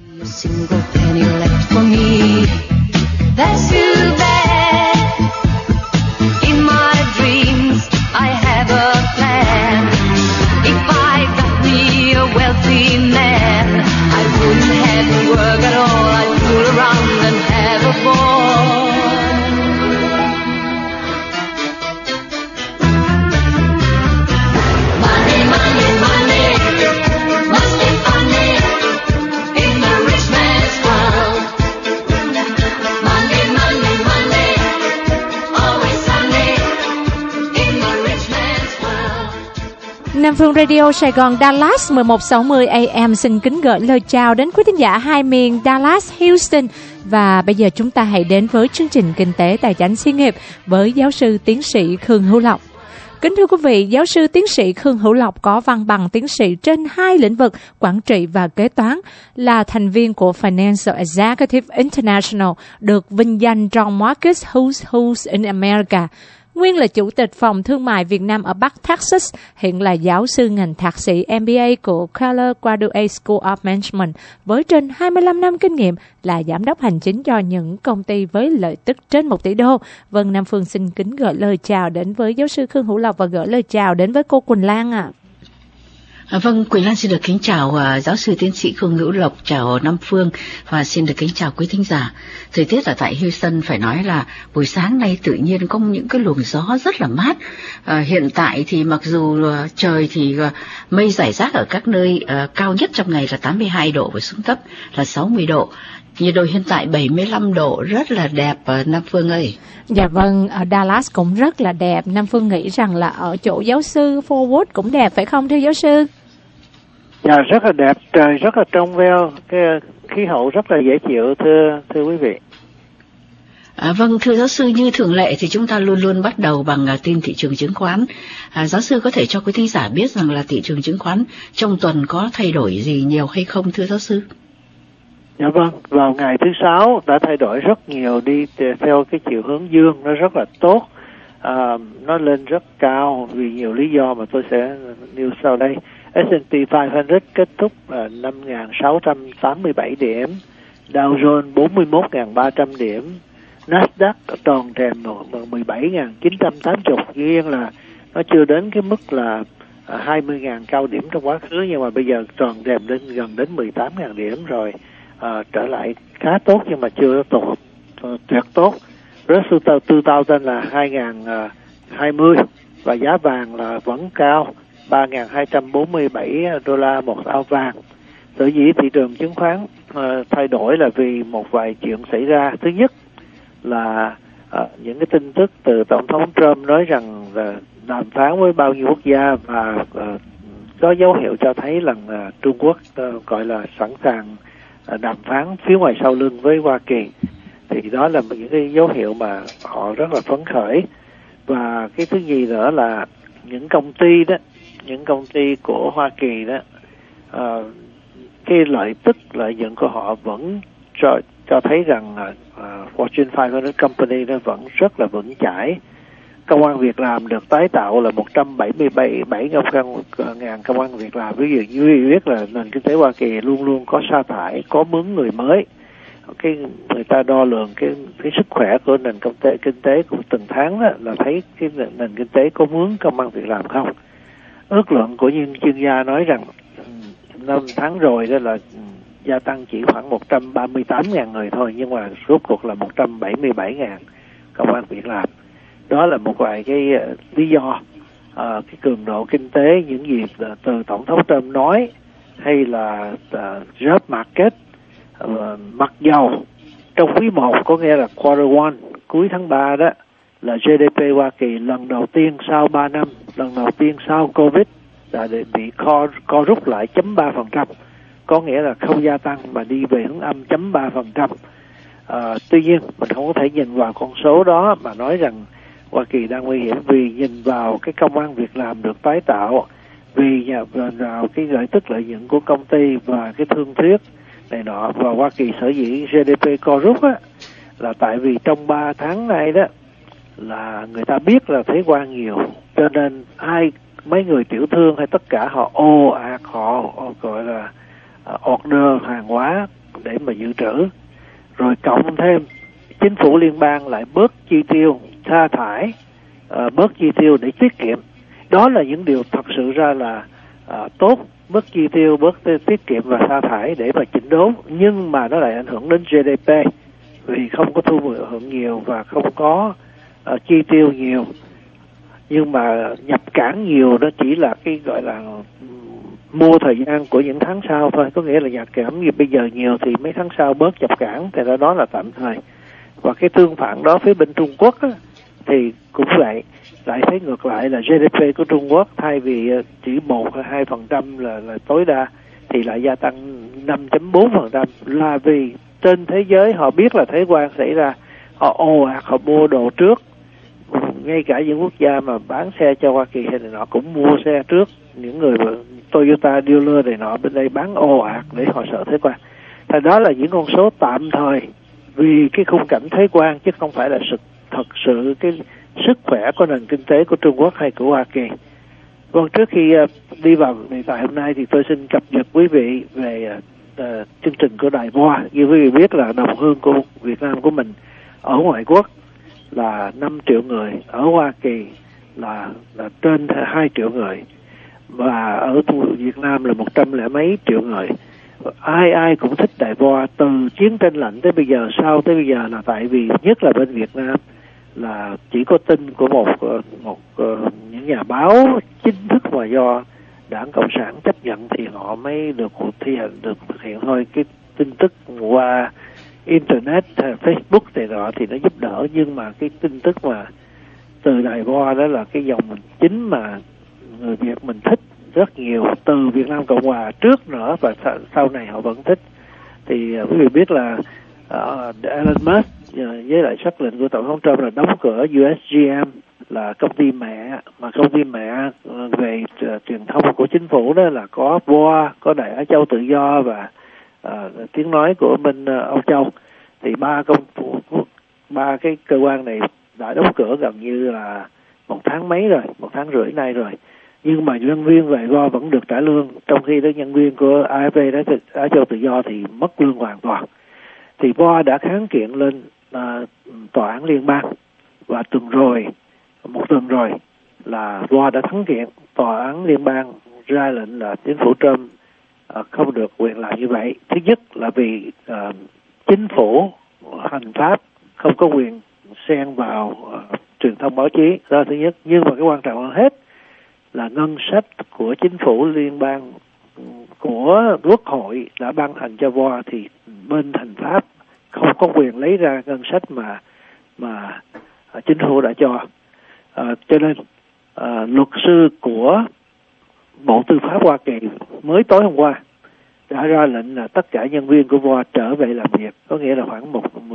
Nam Phương Radio Sài Gòn Dallas 1160 AM xin kính gửi lời chào đến quý thính giả hai miền Dallas, Houston. Và bây giờ chúng ta hãy đến với chương trình Kinh tế Tài chính Xí nghiệp với giáo sư tiến sĩ Khương Hữu Lộc. Kính thưa quý vị, giáo sư tiến sĩ Khương Hữu Lộc có văn bằng tiến sĩ trên hai lĩnh vực quản trị và kế toán, là thành viên của Financial Executive International, được vinh danh trong Marcus Who's Who's in America. Nguyên là Chủ tịch Phòng Thương mại Việt Nam ở Bắc Texas, hiện là giáo sư ngành thạc sĩ MBA của Keller Graduate School of Management với trên 25 năm kinh nghiệm, là giám đốc hành chính cho những công ty với lợi tức trên 1 tỷ đô. Vâng, Nam Phương xin kính gửi lời chào đến với giáo sư Khương Hữu Lộc và gửi lời chào đến với cô Quỳnh Lan ạ. Vâng, Quỳnh Lan xin được kính chào giáo sư tiến sĩ Khương Hữu Lộc, chào Nam Phương và xin được kính chào quý thính giả. Thời tiết ở tại Houston phải nói là buổi sáng nay tự nhiên có những cái luồng gió rất là mát. Hiện tại thì mặc dù trời thì mây rải rác ở các nơi, cao nhất trong ngày là 82 độ và xuống thấp là 60 độ. Nhiệt độ hiện tại 75 độ, rất là đẹp Nam Phương ơi. Dạ vâng, ở Dallas cũng rất là đẹp. Nam Phương nghĩ rằng là ở chỗ giáo sư Fort Worth cũng đẹp phải không thưa giáo sư? Dạ rất là đẹp, trời rất là trong veo, cái khí hậu rất là dễ chịu thưa quý vị. Vâng, thưa giáo sư, như thường lệ thì chúng ta luôn luôn bắt đầu bằng tin thị trường chứng khoán. Giáo sư có thể cho quý thính giả biết rằng là thị trường chứng khoán trong tuần có thay đổi gì nhiều hay không thưa giáo sư? Dạ vâng, vào ngày thứ Sáu đã thay đổi rất nhiều, đi theo cái chiều hướng dương, nó rất là tốt. Nó lên rất cao vì nhiều lý do mà tôi sẽ nêu sau đây. S&P 500 kết thúc 5.687 điểm, Dow Jones 41.300 điểm, Nasdaq tròn trèm 17.980, riêng là nó chưa đến cái mức là 20.000 cao điểm trong quá khứ, nhưng mà bây giờ tròn trèm lên gần đến 18.000 điểm rồi, trở lại khá tốt nhưng mà chưa tốt, tuyệt tốt. Russell 2000 là 2020 và giá vàng là vẫn cao, 3.247 đô la một ounce vàng. Sở dĩ thị trường chứng khoán thay đổi là vì một vài chuyện xảy ra. Thứ nhất là những cái tin tức từ Tổng thống Trump nói rằng là đàm phán với bao nhiêu quốc gia và có dấu hiệu cho thấy rằng Trung Quốc gọi là sẵn sàng đàm phán phía ngoài sau lưng với Hoa Kỳ. Thì đó là những cái dấu hiệu mà họ rất là phấn khởi. Và cái thứ gì nữa là những công ty của Hoa Kỳ đó, cái lợi nhuận của họ vẫn cho thấy rằng Fortune 500 Company nó vẫn rất là vững chãi. Công ăn việc làm được tái tạo là 177.000 công ăn việc làm. Ví dụ như biết là nền kinh tế Hoa Kỳ luôn luôn có sa thải, có mướn người mới. Người ta đo lường cái sức khỏe của nền kinh tế của từng tháng đó, là thấy cái nền kinh tế có mướn công ăn việc làm không. Ước lượng của những chuyên gia nói rằng 5 tháng rồi đó là gia tăng chỉ khoảng 138.000 người thôi, nhưng mà rốt cuộc là 177.000 công ăn việc làm. Đó là một vài cái lý do. Cái cường độ kinh tế, những gì từ Tổng thống Trump nói, hay là job market, mặc dầu trong quý 1 có nghĩa là quarter 1, cuối tháng 3 đó, là GDP Hoa Kỳ lần đầu tiên sau 3 năm, lần đầu tiên sau Covid đã bị co rút lại 0.3%, có nghĩa là không gia tăng mà đi về hướng âm 0.3%. Tuy nhiên mình không có thể nhìn vào con số đó mà nói rằng Hoa Kỳ đang nguy hiểm, vì nhìn vào cái công ăn việc làm được tái tạo, vì vào cái lợi tức lợi nhuận của công ty và cái thương thuyết này nọ. Và Hoa Kỳ sở dĩ GDP co rút á, là tại vì trong 3 tháng này đó là người ta biết là thuế quan nhiều, cho nên mấy người tiểu thương hay tất cả họ ồ ạt, họ gọi là order hàng hóa để mà dự trữ, rồi cộng thêm chính phủ liên bang lại bớt chi tiêu sa thải, bớt chi tiêu để tiết kiệm. Đó là những điều thật sự ra là tốt, bớt chi tiêu, bớt tiết kiệm và sa thải để mà chỉnh đốn, nhưng mà nó lại ảnh hưởng đến GDP vì không có thu hưởng nhiều và không có chi tiêu nhiều, nhưng mà nhập cảng nhiều. Đó chỉ là cái gọi là mua thời gian của những tháng sau thôi, có nghĩa là nhập cảng bây giờ nhiều thì mấy tháng sau bớt nhập cảng, thì đó là tạm thời. Và cái tương phản đó phía bên Trung Quốc á, thì cũng vậy, lại thấy ngược lại là GDP của Trung Quốc thay vì chỉ 1-2% là tối đa thì lại gia tăng 5.4%, là vì trên thế giới họ biết là thuế quan xảy ra, họ ồ ạt họ mua đồ trước. Ngay cả những quốc gia mà bán xe cho Hoa Kỳ thì họ cũng mua xe trước, những người Toyota dealer này nọ bên đây bán ồ ạt để họ sợ thuế quan. Thì đó là những con số tạm thời vì cái khung cảnh thuế quan, chứ không phải là thật sự cái sức khỏe của nền kinh tế của Trung Quốc hay của Hoa Kỳ. Vâng, trước khi đi vào đề tài hôm nay thì tôi xin cập nhật quý vị về chương trình của Đài Voa. Như quý vị biết là đồng hương của Việt Nam của mình ở ngoại quốc là 5 triệu người, ở Hoa Kỳ là trên 2 triệu người, và ở Việt Nam là 100 lẻ mấy triệu người. Ai cũng thích Đài Voa, từ chiến tranh lạnh tới bây giờ, sau tới bây giờ, là tại vì nhất là bên Việt Nam là chỉ có tin của một những nhà báo chính thức mà do Đảng Cộng sản chấp nhận thì họ mới được thực hiện thôi. Cái tin tức qua Internet, Facebook này nọ thì nó giúp đỡ, nhưng mà cái tin tức mà từ Đài Voa đó là cái dòng chính mà người Việt mình thích rất nhiều, từ Việt Nam Cộng Hòa trước nữa và sau này họ vẫn thích. Thì quý vị biết là Elon Musk với lại sắc lệnh của Tổng thống Trump là đóng cửa USGM, là công ty mẹ, mà công ty mẹ về truyền thông của chính phủ đó là có VOA, có Đài Á Châu Tự Do và tiếng nói của bên Âu Châu. Thì ba cái cơ quan này đã đóng cửa gần như là 1 tháng mấy rồi, 1 tháng rưỡi nay rồi. Nhưng mà nhân viên về VOA vẫn được trả lương, trong khi đó nhân viên của AFP đó, Á Châu Tự Do thì mất lương hoàn toàn. Thì VOA đã kháng kiện lên tòa án liên bang, và một tuần rồi là VOA đã thắng kiện. Tòa án liên bang ra lệnh là chính phủ Trump không được quyền làm như vậy. Thứ nhất là vì chính phủ hành pháp không có quyền xen vào truyền thông báo chí, đó thứ nhất. Nhưng mà cái quan trọng hơn hết là ngân sách của chính phủ liên bang, của quốc hội đã ban hành cho VOA, thì bên hành pháp không có quyền lấy ra ngân sách mà chính phủ đã cho. Cho nên luật sư của Bộ Tư pháp Hoa Kỳ mới tối hôm qua đã ra lệnh là tất cả nhân viên của VOA trở về làm việc, có nghĩa là khoảng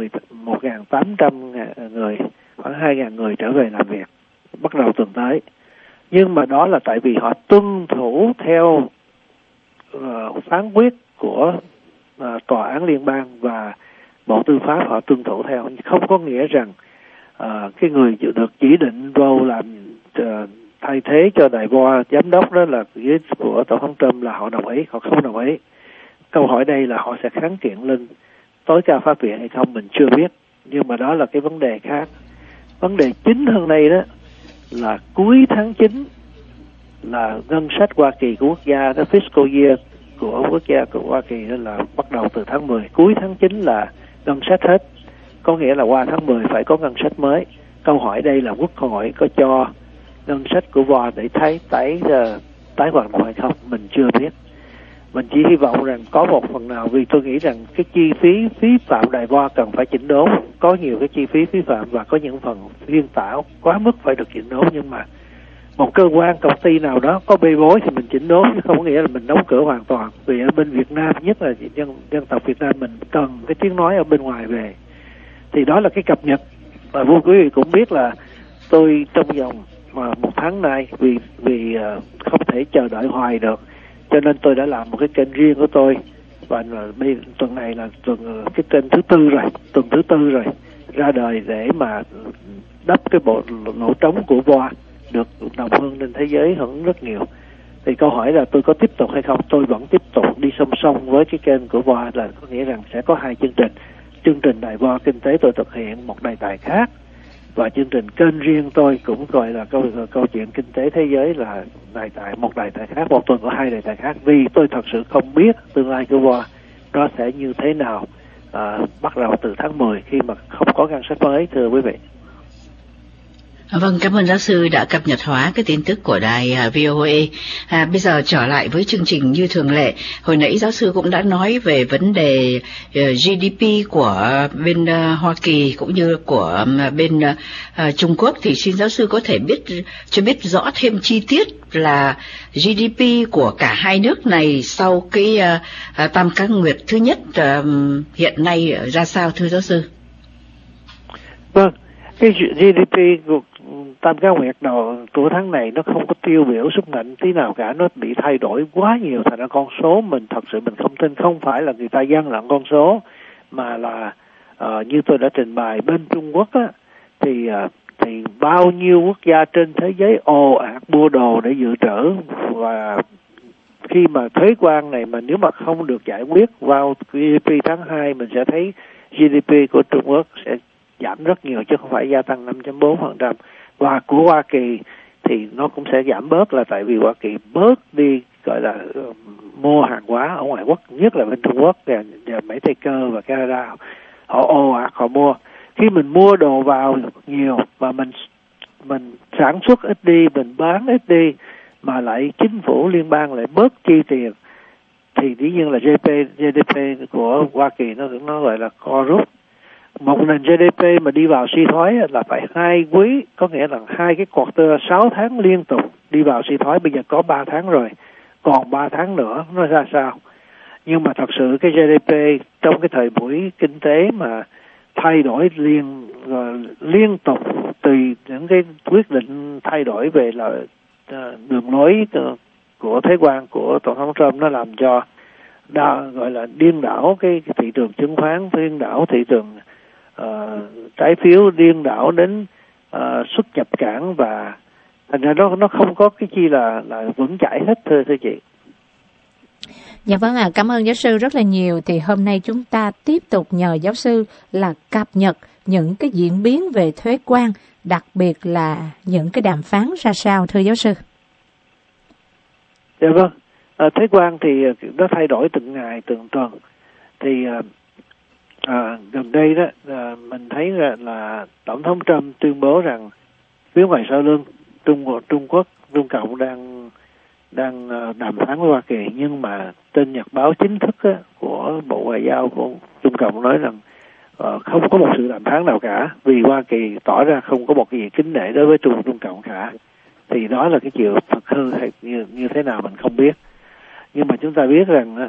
1.800 người, khoảng 2.000 người trở về làm việc bắt đầu tuần tới. Nhưng mà đó là tại vì họ tuân thủ theo phán quyết của tòa án liên bang và Bộ Tư pháp họ tuân thủ theo, không có nghĩa rằng cái người được chỉ định vô làm thay thế cho Đài Voa giám đốc đó là của Tổng thống Trump là họ đồng ý, họ không đồng ý. Câu hỏi đây là họ sẽ kháng kiện lên tối cao pháp viện hay không mình chưa biết, nhưng mà đó là cái vấn đề khác. Vấn đề chính hơn đây đó là cuối tháng 9 là ngân sách Hoa Kỳ của quốc gia, cái fiscal year của quốc gia của Hoa Kỳ đó là bắt đầu từ tháng 10, cuối tháng 9 là ngân sách hết, có nghĩa là qua tháng 10 phải có ngân sách mới. Câu hỏi đây là quốc hội có cho ngân sách của VOA để tái hoạt động hay không mình chưa biết. Mình chỉ hy vọng rằng có một phần nào, vì tôi nghĩ rằng cái chi phí phạm Đài VOA cần phải chỉnh đốn. Có nhiều cái chi phí phạm và có những phần liên tảo quá mức phải được chỉnh đốn, nhưng mà một cơ quan công ty nào đó có bê bối thì mình chỉnh đốn, chứ không có nghĩa là mình đóng cửa hoàn toàn. Vì ở bên Việt Nam, nhất là dân tộc Việt Nam mình cần cái tiếng nói ở bên ngoài về. Thì đó là cái cập nhật. Và vô quý vị cũng biết là tôi trong vòng 1 tháng nay vì không thể chờ đợi hoài được, cho nên tôi đã làm một cái kênh riêng của tôi, và tuần này là cái kênh tuần thứ tư rồi ra đời để mà đắp cái bộ lỗ trống của VOA, được đồng hương trên thế giới hưởng rất nhiều. Thì câu hỏi là tôi có tiếp tục hay không? Tôi vẫn tiếp tục đi song song với cái kênh của VOA, là có nghĩa rằng sẽ có hai chương trình. Chương trình đài VOA Kinh tế tôi thực hiện một đề tài khác, và chương trình kênh riêng tôi cũng gọi là câu chuyện kinh tế thế giới là một đề tài khác. Một tuần có hai đề tài khác, vì tôi thật sự không biết tương lai của VOA nó sẽ như thế nào bắt đầu từ tháng 10 khi mà không có ngân sách mới, thưa quý vị. Vâng, cảm ơn giáo sư đã cập nhật hóa cái tin tức của đài VOA. Bây giờ trở lại với chương trình như thường lệ. Hồi nãy giáo sư cũng đã nói về vấn đề GDP của bên Hoa Kỳ cũng như của bên Trung Quốc. Thì xin giáo sư có thể cho biết rõ thêm chi tiết là GDP của cả hai nước này sau cái tam cá nguyệt thứ nhất hiện nay ra sao, thưa giáo sư? Vâng, cái GDP của tam cá nguyệt đầu của tháng này nó không có tiêu biểu sức mạnh tí nào cả, nó bị thay đổi quá nhiều, thành ra con số mình thật sự mình không tin. Không phải là người ta gian lận con số, mà là như tôi đã trình bày bên Trung Quốc á, thì bao nhiêu quốc gia trên thế giới ồ ạt mua đồ để dự trữ, và khi mà thuế quan này mà nếu mà không được giải quyết vào GDP tháng 2, mình sẽ thấy GDP của Trung Quốc sẽ giảm rất nhiều chứ không phải gia tăng 5.4%. Và của Hoa Kỳ thì nó cũng sẽ giảm bớt, là tại vì Hoa Kỳ bớt đi gọi là mua hàng hóa ở ngoại quốc, nhất là bên Trung Quốc và Mỹ Tây Cơ và Canada. Họ ồ ạt họ mua. Khi mình mua đồ vào nhiều mà mình sản xuất ít đi, mình bán ít đi, mà lại chính phủ liên bang lại bớt chi tiền, thì dĩ nhiên là GDP của Hoa Kỳ nó gọi là co rút. Một nền GDP mà đi vào suy thoái là phải 2 quý, có nghĩa là 2 cái quarter 6 tháng liên tục đi vào suy thoái. Bây giờ có 3 tháng rồi, còn 3 tháng nữa nó ra sao? Nhưng mà thật sự cái GDP trong cái thời buổi kinh tế mà thay đổi liên tục tùy những cái quyết định thay đổi về là đường lối của thuế quan của tổng thống Trump, nó làm cho gọi là điên đảo cái thị trường chứng khoán, điên đảo thị trường trái phiếu, điên đảo đến xuất nhập cảng, và thành ra nó không có cái chi là vững chãi hết, thưa chị. Dạ vâng ạ, cảm ơn giáo sư rất là nhiều. Thì hôm nay chúng ta tiếp tục nhờ giáo sư là cập nhật những cái diễn biến về thuế quan, đặc biệt là những cái đàm phán ra sao, thưa giáo sư. Dạ vâng, thuế quan thì nó thay đổi từng ngày, từng tuần. Thì gần đây đó mình thấy là tổng thống Trump tuyên bố rằng phía ngoài sau lưng Trung Quốc, Trung Cộng đang đàm phán với Hoa Kỳ, nhưng mà trên nhật báo chính thức của Bộ Ngoại giao của Trung Cộng nói rằng không có một sự đàm phán nào cả, vì Hoa Kỳ tỏ ra không có một cái gì kính nể đối với Trung Cộng cả. Thì đó là cái chiều thật hư hay như thế nào mình không biết. Nhưng mà chúng ta biết rằng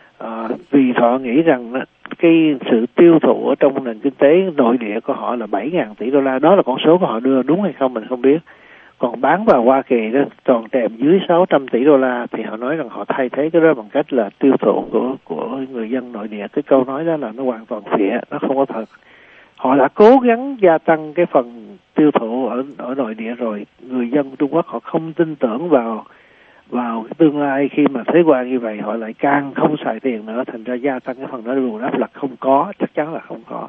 vì họ nghĩ rằng cái sự tiêu thụ ở trong nền kinh tế nội địa của họ là 7.000 tỷ đô la, đó là con số của họ đưa, đúng hay không mình không biết. Còn bán vào Hoa Kỳ đó tròn trèm dưới 600 tỷ đô la, thì họ nói rằng họ thay thế cái đó bằng cách là tiêu thụ của người dân nội địa. Cái câu nói đó là nó hoàn toàn phỉa, nó không có thật. Họ đã cố gắng gia tăng cái phần tiêu thụ ở nội địa rồi, người dân Trung Quốc họ không tin tưởng vào cái tương lai. Khi mà thuế quan như vậy họ lại càng không xài tiền nữa, thành ra gia tăng cái phần đó bù đắp là không có, chắc chắn là không có.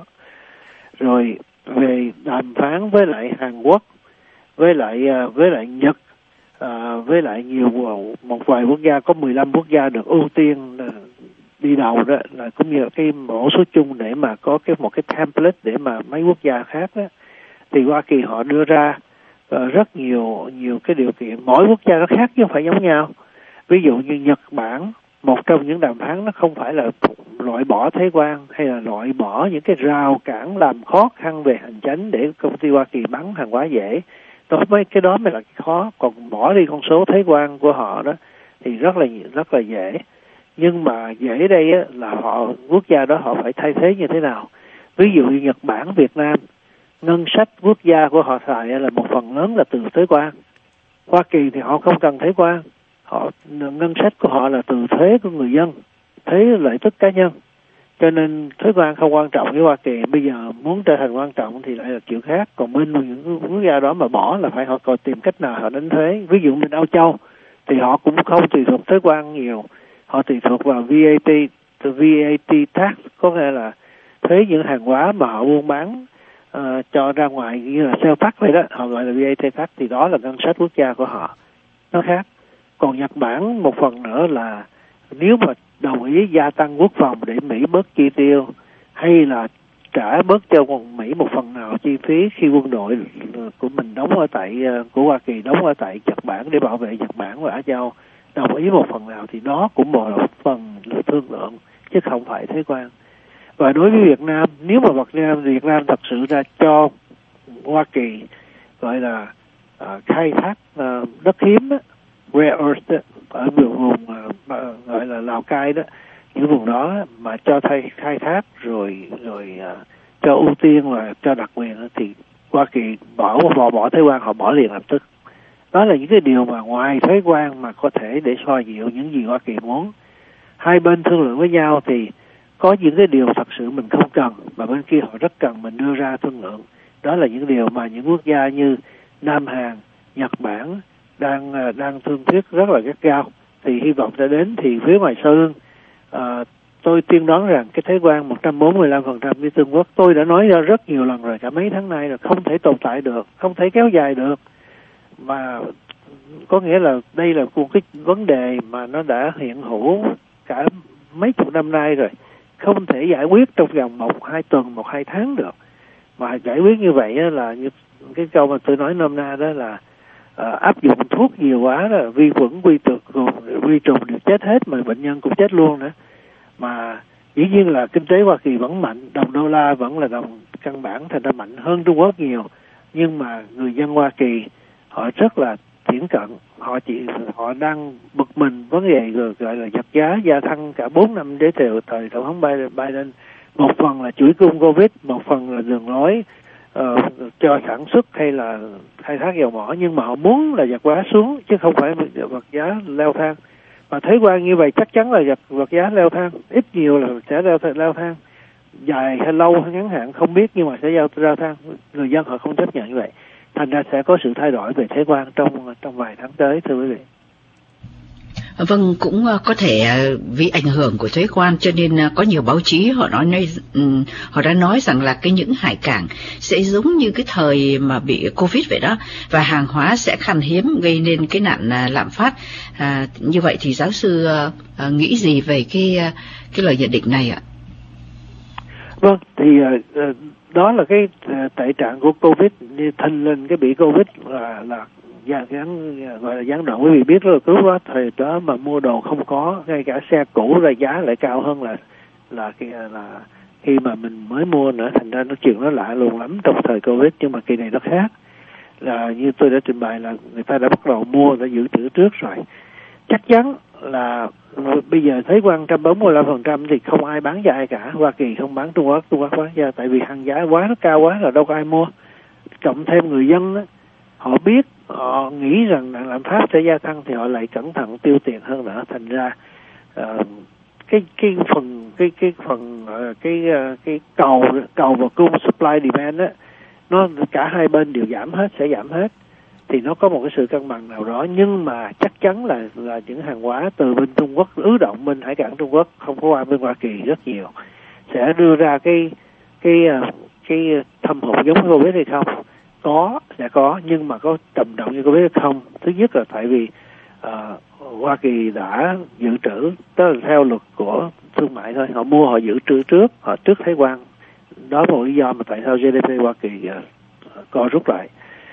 Rồi về đàm phán với lại Hàn Quốc, với lại Nhật, với lại một vài quốc gia, có 15 quốc gia được ưu tiên đi đầu đó, là cũng như cái mẫu số chung để mà có một cái template để mà mấy quốc gia khác đó, thì Hoa Kỳ họ đưa ra rất nhiều cái điều kiện. Mỗi quốc gia nó khác chứ không phải giống nhau. Ví dụ như Nhật Bản, một trong những đàm phán nó không phải là loại bỏ thuế quan hay là loại bỏ những cái rào cản làm khó khăn về hành chính để công ty Hoa Kỳ bán hàng hóa dễ. Cái đó mới là cái khó. Còn bỏ đi con số thuế quan của họ đó thì rất là dễ. Nhưng mà dễ đây á, là quốc gia đó họ phải thay thế như thế nào. Ví dụ như Nhật Bản, Việt Nam, ngân sách quốc gia của họ xài là một phần lớn là từ thuế quan. Hoa Kỳ thì họ không cần thuế quan, ngân sách của họ là từ thuế của người dân, thuế lợi tức cá nhân. Cho nên thuế quan không quan trọng với Hoa Kỳ. Bây giờ muốn trở thành quan trọng thì lại là chuyện khác. Còn bên những quốc gia đó mà bỏ là phải họ còn tìm cách nào họ đánh thuế. Ví dụ bên Âu Châu thì họ cũng không tùy thuộc thuế quan nhiều, họ tùy thuộc vào VAT tax, có nghĩa là thuế những hàng hóa mà họ buôn bán cho ra ngoài như là sale tax vậy đó, họ gọi là VAT tax, thì đó là ngân sách quốc gia của họ, nó khác. Còn Nhật Bản một phần nữa là nếu mà đồng ý gia tăng quốc phòng để Mỹ bớt chi tiêu, hay là trả bớt cho Mỹ một phần nào chi phí khi quân đội của mình đóng ở tại của Hoa Kỳ đóng ở tại Nhật Bản để bảo vệ Nhật Bản và Á Châu, đồng ý một phần nào thì đó cũng một phần là thương lượng chứ không phải thuế quan. Và đối với Việt Nam, nếu mà Việt Nam thật sự ra cho Hoa Kỳ gọi là khai thác đất hiếm á, rare earth ở vùng gọi là Lào Cai đó, những vùng đó mà cho khai thác rồi cho ưu tiên và cho đặc quyền thì Hoa Kỳ bỏ thuế quan, họ bỏ liền lập tức. Đó là những cái điều mà ngoài thuế quan mà có thể để xoa dịu những gì Hoa Kỳ muốn. Hai bên thương lượng với nhau thì có những cái điều thật sự mình không cần mà bên kia họ rất cần, mình đưa ra thương lượng. Đó là những điều mà những quốc gia như Nam Hàn, Nhật Bản đang thương thuyết rất là gắt gao. Thì hy vọng sẽ đến. Thì phía ngoài sau lưng tôi tiên đoán rằng cái thuế quan 145% với Trung Quốc, tôi đã nói ra rất nhiều lần rồi, cả mấy tháng nay là không thể tồn tại được, không thể kéo dài được. Mà có nghĩa là đây là một cái vấn đề mà nó đã hiện hữu cả mấy chục năm nay rồi, không thể giải quyết trong vòng 1-2 tuần, 1-2 tháng được. Mà giải quyết như vậy là như cái câu mà tôi nói nôm na đó là áp dụng thuốc nhiều quá là vi khuẩn, vi trùng đều chết hết, mà bệnh nhân cũng chết luôn nữa. Mà dĩ nhiên là kinh tế Hoa Kỳ vẫn mạnh, đồng đô la vẫn là đồng căn bản, thành ra mạnh hơn Trung Quốc nhiều. Nhưng mà người dân Hoa Kỳ họ rất là thiển cận, họ đang bực mình vấn đề gọi là vật giá gia tăng cả 4 năm để từ thời tổng thống Biden. Một phần là chuỗi cung Covid, một phần là đường lối cho sản xuất hay là khai thác dầu mỏ, nhưng mà họ muốn là vật giá xuống chứ không phải vật giá leo thang. Mà thuế quan như vậy chắc chắn là vật giá leo thang, ít nhiều là sẽ leo thang, dài hay lâu hay ngắn hạn không biết, nhưng mà sẽ leo thang. Người dân họ không chấp nhận như vậy, thành ra sẽ có sự thay đổi về thuế quan trong vài tháng tới, thưa quý vị. Vâng, cũng có thể vì ảnh hưởng của thuế quan cho nên có nhiều báo chí họ đã nói rằng là những hải cảng sẽ giống như cái thời mà bị Covid vậy đó, và hàng hóa sẽ khan hiếm gây nên cái nạn lạm phát. Như vậy thì giáo sư nghĩ gì về cái lời nhận định này ạ? Vâng, thì đó là cái tệ trạng của Covid, thành lên cái bị Covid là gọi là gián đoạn. Quý vị biết rồi, cứ quá thời đó mà mua đồ không có, ngay cả xe cũ ra giá lại cao hơn là khi mà mình mới mua nữa, thành ra chuyện nó lạ lùng lắm trong thời Covid. Nhưng mà kỳ này nó khác, là như tôi đã trình bày là người ta đã bắt đầu mua, đã dự trữ trước rồi. Chắc chắn là bây giờ thuế quan 145% thì không ai bán cho ai cả. Hoa Kỳ không bán Trung Quốc bán cho, tại vì hàng giá quá nó cao quá là đâu có ai mua. Cộng thêm người dân đó, họ biết, họ nghĩ rằng lạm phát sẽ gia tăng thì họ lại cẩn thận tiêu tiền hơn nữa. Thành ra cái cầu và cung, supply demand đó, nó cả hai bên đều sẽ giảm hết, thì nó có một cái sự cân bằng nào đó. Nhưng mà chắc chắn là những hàng hóa từ bên Trung Quốc ứ động bên hải cảng Trung Quốc, không có qua bên Hoa Kỳ rất nhiều, sẽ đưa ra cái thâm hụt giống Covid hay không? Sẽ có, nhưng mà có trầm trọng như Covid hay không? Thứ nhất là tại vì Hoa Kỳ đã dự trữ, đó là theo luật của thương mại thôi, họ mua họ dự trữ trước, họ trước thuế quan. Đó là một lý do mà tại sao GDP Hoa Kỳ co rút lại.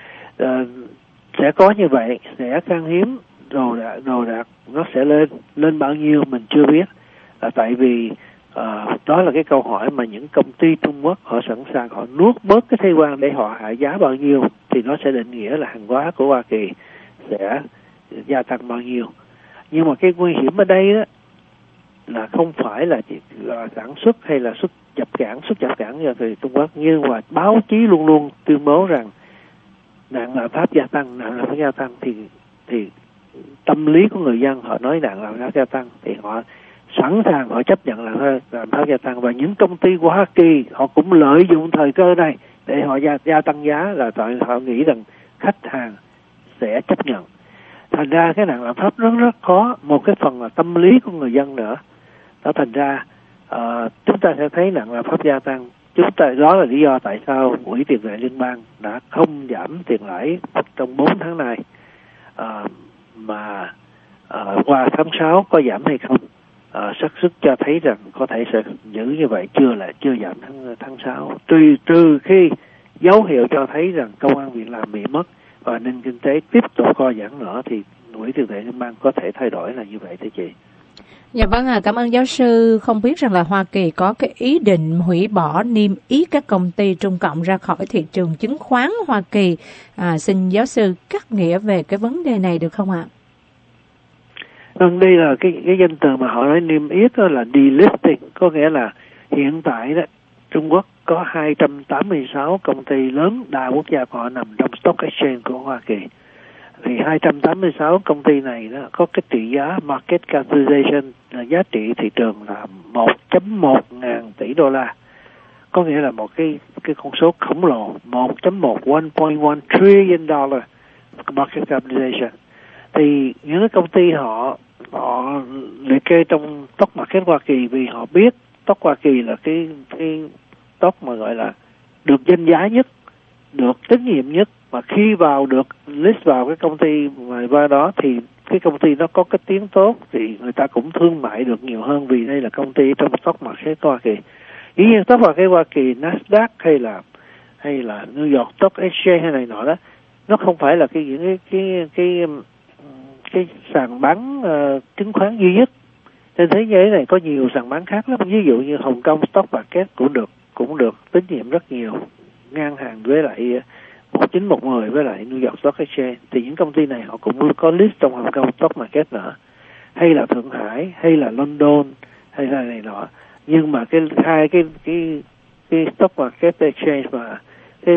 Sẽ có như vậy, sẽ khan hiếm, đồ đạc nó sẽ lên bao nhiêu mình chưa biết, là tại vì đó là cái câu hỏi mà những công ty Trung Quốc họ sẵn sàng họ nuốt bớt cái thuế quan để họ hạ giá bao nhiêu, thì nó sẽ định nghĩa là hàng hóa của Hoa Kỳ sẽ gia tăng bao nhiêu. Nhưng mà cái nguy hiểm ở đây đó là không phải là chỉ sản xuất hay là xuất nhập cảng từ Trung Quốc, nhưng mà báo chí luôn luôn tuyên bố rằng nạn lạm phát gia tăng, thì tâm lý của người dân họ nói nạn lạm phát gia tăng thì họ sẵn sàng họ chấp nhận lạm phát gia tăng. Và những công ty của Hoa Kỳ họ cũng lợi dụng thời cơ này để họ gia tăng giá, là tại họ nghĩ rằng khách hàng sẽ chấp nhận. Thành ra cái nạn lạm phát rất khó. Một cái phần là tâm lý của người dân nữa. Đó, thành ra chúng ta sẽ thấy nạn lạm phát gia tăng. Đó là lý do tại sao Quỹ tiền tệ liên bang đã không giảm tiền lãi trong 4 tháng này, mà qua tháng 6 có giảm hay không, xác suất cho thấy rằng có thể sẽ giữ như vậy, chưa giảm tháng 6, trừ khi dấu hiệu cho thấy rằng công ăn việc làm bị mất và nền kinh tế tiếp tục co giãn nữa thì Quỹ tiền tệ liên bang có thể thay đổi là như vậy thưa chị. Dạ vâng, cảm ơn giáo sư. Không biết rằng là Hoa Kỳ có cái ý định hủy bỏ niêm yết các công ty Trung Cộng ra khỏi thị trường chứng khoán Hoa Kỳ. Xin giáo sư cắt nghĩa về cái vấn đề này được không ạ? Vâng, đây là cái danh từ mà họ nói niêm yết đó là delisting, có nghĩa là hiện tại đó Trung Quốc có 286 công ty lớn đa quốc gia của họ nằm trong Stock Exchange của Hoa Kỳ. Thì 286 công ty này đó có cái trị giá market capitalization là giá trị thị trường là 1.1 ngàn tỷ đô la. Có nghĩa là một cái con số khổng lồ, 1.1 trillion dollar market capitalization. Thì những cái công ty họ liệt kê trong stock market Hoa Kỳ vì họ biết stock Hoa Kỳ là cái stock mà gọi là được danh giá nhất, được tín nhiệm nhất, mà khi vào được list vào cái công ty ngoài qua đó thì cái công ty nó có cái tiếng tốt thì người ta cũng thương mại được nhiều hơn vì đây là công ty trong stock market Hoa Kỳ. Dĩ nhiên stock market Hoa Kỳ, Nasdaq hay là New York Stock Exchange hay này nọ đó, nó không phải là cái sàn bán chứng khoán duy nhất. Trên thế giới này có nhiều sàn bán khác lắm, ví dụ như Hồng Kông Stock Market cũng được tín nhiệm rất nhiều, ngang hàng với lại 1910 với lại New York Stock Exchange. Thì những công ty này họ cũng có list trong Hồng Kông Stock Market nữa, hay là Thượng Hải, hay là London, hay là này nọ. Nhưng mà cái Stock Market Exchange mà cái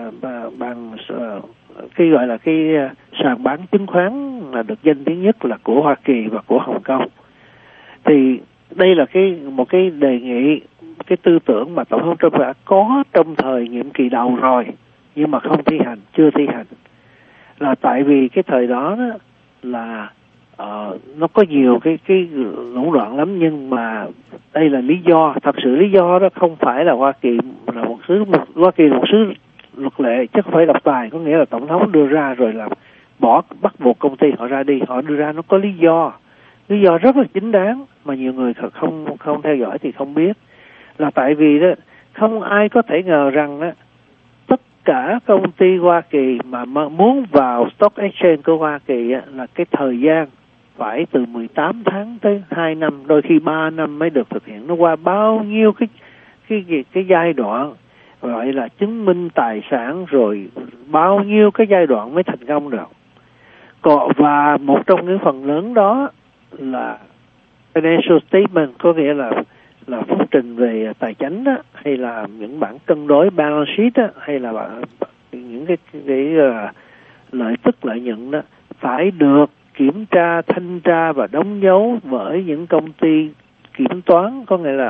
cái gọi là cái sàn bán chứng khoán là được danh tiếng nhất là của Hoa Kỳ và của Hồng Kông. Thì đây là một cái đề nghị, cái tư tưởng mà Tổng thống Trump đã có trong thời nhiệm kỳ đầu rồi nhưng mà chưa thi hành, là tại vì cái thời đó là nó có nhiều cái lũng đoạn lắm. Nhưng mà đây là lý do, thật sự lý do đó không phải là Hoa Kỳ là một xứ luật lệ chứ không phải độc tài, có nghĩa là tổng thống đưa ra rồi là bắt buộc công ty họ ra đi. Họ đưa ra nó có lý do rất là chính đáng mà nhiều người không theo dõi thì không biết, là tại vì đó không ai có thể ngờ rằng đó tất cả công ty Hoa Kỳ mà muốn vào Stock Exchange của Hoa Kỳ là cái thời gian phải từ 18 tháng tới 2 năm, đôi khi 3 năm mới được thực hiện. Nó qua bao nhiêu cái giai đoạn gọi là chứng minh tài sản, rồi bao nhiêu cái giai đoạn mới thành công được. Và một trong những phần lớn đó là financial statement, có nghĩa là phúc trình về tài chính đó, hay là những bản cân đối balance sheet đó, hay là những cái lợi tức lợi nhuận đó phải được kiểm tra, thanh tra và đóng dấu bởi những công ty kiểm toán, có nghĩa là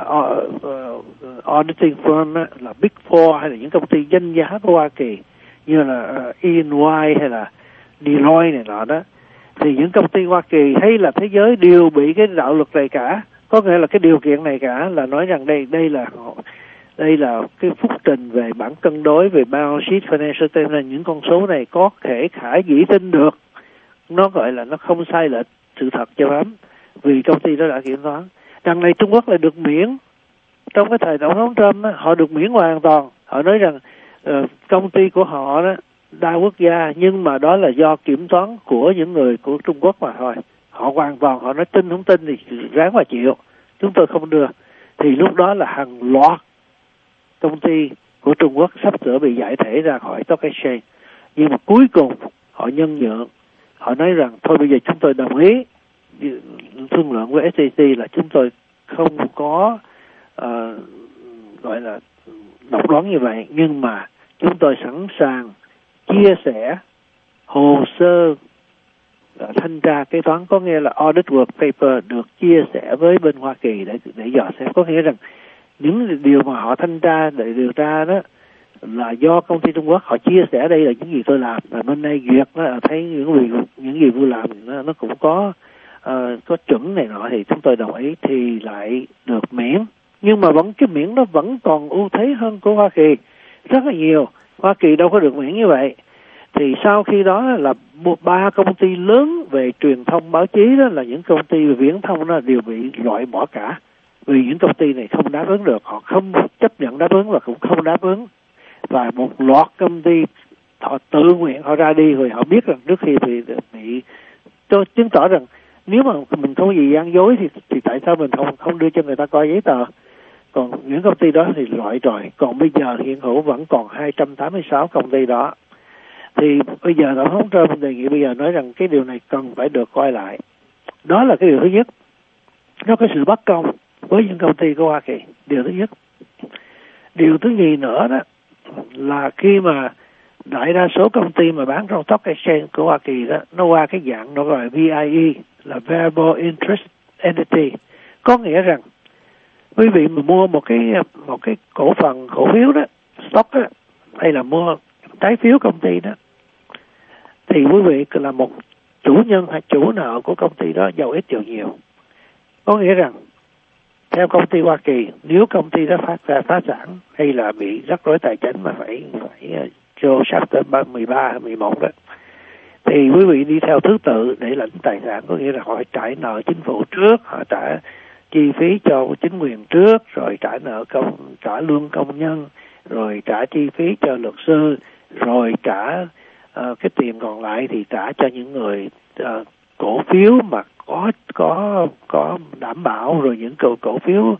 auditing firm đó, là Big Four hay là những công ty danh giá của Hoa Kỳ như là E&Y hay là Deloitte này nọ đó. Thì những công ty Hoa Kỳ hay là thế giới đều bị cái đạo luật này cả, có nghĩa là cái điều kiện này cả, là nói rằng đây là cái phúc trình về bản cân đối, về balance sheet, financial statement, những con số này có thể khả dĩ tin được, nó gọi là nó không sai lệch sự thật cho lắm, vì công ty đó đã kiểm toán. Đằng này Trung Quốc lại được miễn. Trong cái thời Tổng thống Trump họ được miễn hoàn toàn. Họ nói rằng công ty của họ đó đa quốc gia, nhưng mà đó là do kiểm toán của những người của Trung Quốc mà thôi. Họ hoàn toàn, họ nói tin không tin thì ráng mà chịu, chúng tôi không đưa. Thì lúc đó là hàng loạt công ty của Trung Quốc sắp sửa bị giải thể ra khỏi Stock Exchange. Nhưng mà cuối cùng họ nhân nhượng, họ nói rằng thôi bây giờ chúng tôi đồng ý thương lượng với SEC là chúng tôi không có gọi là độc đoán như vậy, nhưng mà chúng tôi sẵn sàng chia sẻ hồ sơ thanh tra kế toán, có nghĩa là audit work paper được chia sẻ với bên Hoa Kỳ để dò xem. Có nghĩa rằng những điều mà họ thanh tra để điều tra đó là do công ty Trung Quốc họ chia sẻ đây là những gì tôi làm, và bên đây duyệt nó thấy những gì tôi làm nó cũng có chuẩn này nọ thì chúng tôi đồng ý thì lại được miễn. Nhưng mà cái miễn đó vẫn còn ưu thế hơn của Hoa Kỳ rất là nhiều. Hoa Kỳ đâu có được miễn như vậy. Thì sau khi đó là 3 công ty lớn về truyền thông báo chí đó, là những công ty về viễn thông đó đều bị loại bỏ cả, vì những công ty này không đáp ứng được, họ không chấp nhận đáp ứng và cũng không đáp ứng. Và một loạt công ty họ tự nguyện họ ra đi, rồi họ biết rằng trước khi bị chứng tỏ rằng nếu mà mình không có gì gian dối thì tại sao mình không đưa cho người ta coi giấy tờ. Còn những công ty đó thì loại rồi. Còn bây giờ hiện hữu vẫn còn 286 công ty đó. Thì bây giờ Tổng thống Trump đề nghị bây giờ nói rằng cái điều này cần phải được coi lại. Đó là cái điều thứ nhất. Nó có sự bất công với những công ty của Hoa Kỳ. Điều thứ nhất. Điều thứ nhì nữa đó là khi mà đại đa số công ty mà bán trong stock exchange của Hoa Kỳ đó, nó qua cái dạng nó gọi VIE là Variable Interest Entity. Có nghĩa rằng quý vị mà mua một cái cổ phiếu đó, stock đó, hay là mua trái phiếu công ty đó, thì quý vị là một chủ nhân hay chủ nợ của công ty đó, giàu ít giàu nhiều. Có nghĩa rằng theo công ty Hoa Kỳ, nếu công ty đó phá sản hay là bị rắc rối tài chính mà phải cho chapter 13 hay 11 đó, thì quý vị đi theo thứ tự để lãnh tài sản. Có nghĩa là họ trả nợ chính phủ trước, họ trả chi phí cho chính quyền trước, rồi trả nợ trả lương công nhân, rồi trả chi phí cho luật sư, rồi trả cái tiền còn lại thì trả cho những người cổ phiếu mà có đảm bảo, rồi những cổ phiếu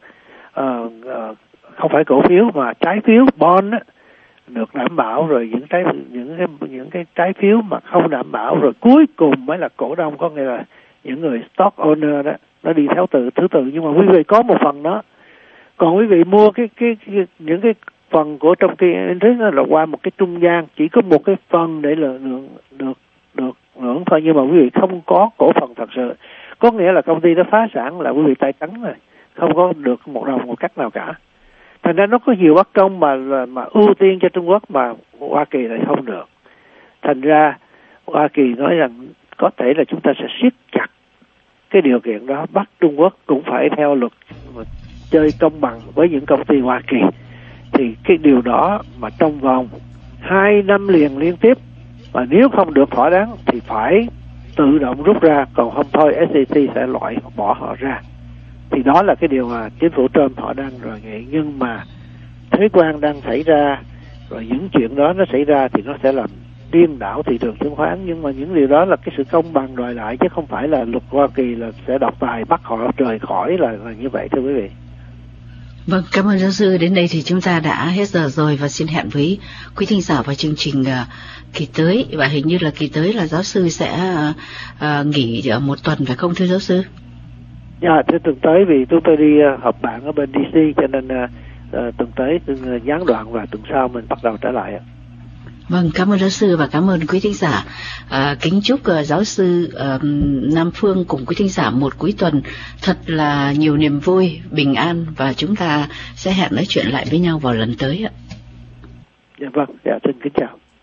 không phải cổ phiếu mà trái phiếu bond á, được đảm bảo, rồi những cái trái phiếu mà không đảm bảo, rồi cuối cùng mới là cổ đông, có nghĩa là những người stock owner đó. Nó đi theo thứ tự, nhưng mà quý vị có một phần đó. Còn quý vị mua những cái phần của trong cái interest là qua một cái trung gian, chỉ có một cái phần để là được hưởng thôi, nhưng mà quý vị không có cổ phần thật sự. Có nghĩa là công ty đó phá sản là quý vị tay trắng rồi, không có được một đồng một cách nào cả. Thành ra nó có nhiều bất công mà ưu tiên cho Trung Quốc mà Hoa Kỳ lại không được. Thành ra Hoa Kỳ nói rằng có thể là chúng ta sẽ siết chặt cái điều kiện đó, bắt Trung Quốc cũng phải theo luật chơi công bằng với những công ty Hoa Kỳ. Thì cái điều đó mà trong vòng 2 năm liên tiếp mà nếu không được thỏa đáng thì phải tự động rút ra, còn không thôi SEC sẽ loại bỏ họ ra. Thì đó là cái điều mà chính phủ Trump họ đang rồi nghĩ. Nhưng mà thuế quan đang xảy ra, rồi những chuyện đó nó xảy ra thì nó sẽ làm điên đảo thị trường chứng khoán. Nhưng mà những điều đó là cái sự công bằng đòi lại, chứ không phải là luật Hoa Kỳ là sẽ độc tài bắt họ rời khỏi là như vậy, thưa quý vị. Vâng, cảm ơn giáo sư. Đến đây thì chúng ta đã hết giờ rồi, và xin hẹn với quý thính giả vào chương trình kỳ tới. Và hình như là kỳ tới là giáo sư sẽ nghỉ 1 tuần phải không thưa giáo sư? Dạ, tuần tới vì chúng tôi đi họp bạn ở bên DC, cho nên tuần tới gián đoạn và tuần sau mình bắt đầu trở lại. Vâng, cảm ơn giáo sư và cảm ơn quý thính giả. Kính chúc giáo sư Nam Phương cùng quý thính giả một cuối tuần thật là nhiều niềm vui, bình an, và chúng ta sẽ hẹn nói chuyện lại với nhau vào lần tới ạ. Dạ vâng, dạ xin kính chào.